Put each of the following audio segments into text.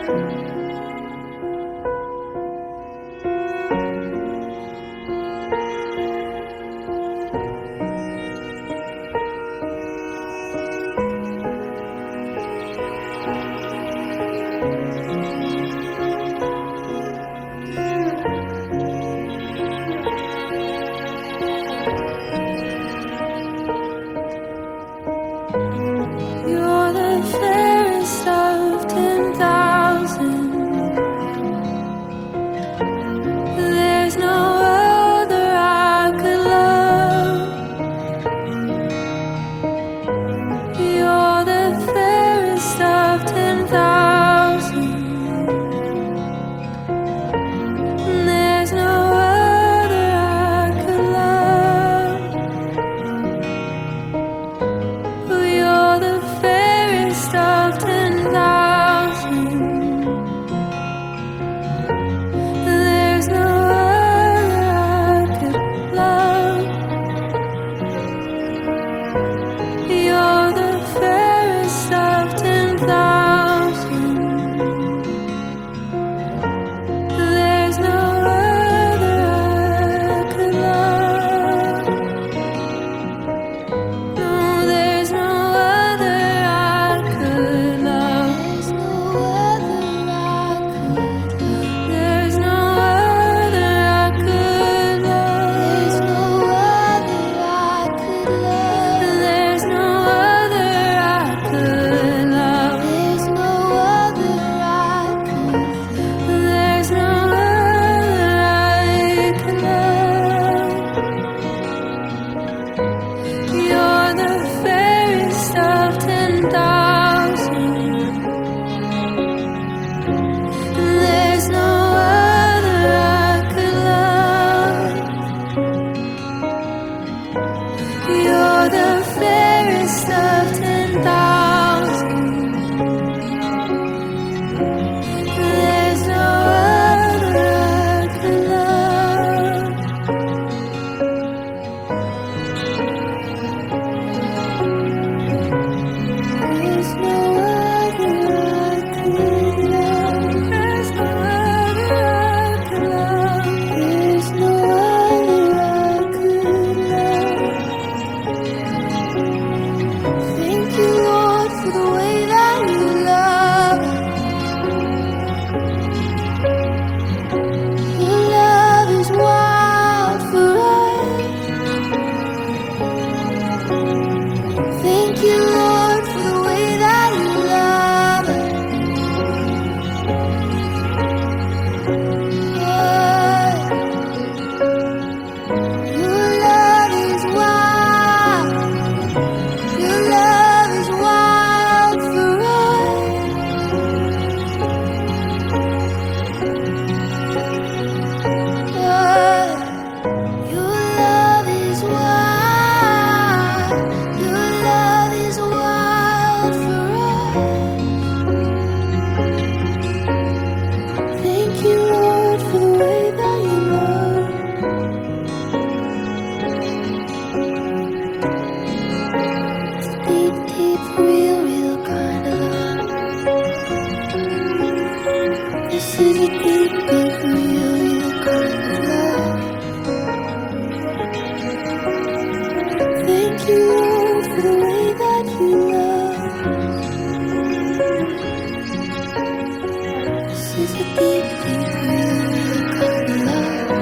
You're the fairest of 10,000. There's no other I could love. You're the fairest of 10,000. There's no other I could love. You're the fairest of 10,000. There's no other I could love. You're the fairest of 10,000. There's no other I could love. No, there's no other I could love. There's no other I could love. There's no other I could love. There's no other I could. There's no other I could love. You're the fairest of 10,000. There's no other I could love. You're the fairest of 10,000. There's no other I could love. There's no other I could love. There's no other I could love. There's no other I could love. Thank you, Lord, for the way that you love. Your love is wild for us. Thank you, Lord, for the way that you love us. Your love is wild. Your love is wild for us. Your love is wild. Your love is wild for us. Thank you, Lord, for the way that you love. It's a deep, deep, real, real kind of love. This is a deep, deep, real, real kind of love. Thank you, Lord, for the way that you love. This is a deep, deep, real, real kind of love.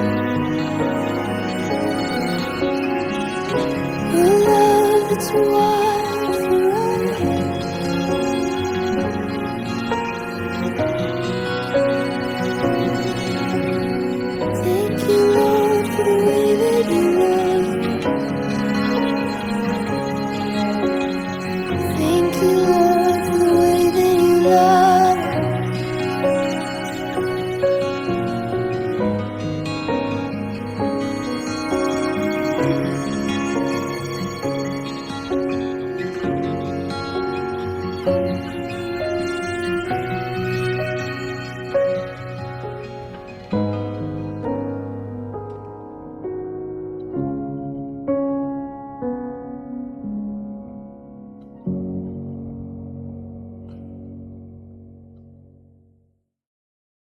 Your love, it's wild for us. Thank you, Lord, for the way that you love. Thank you, Lord, for the way that you love.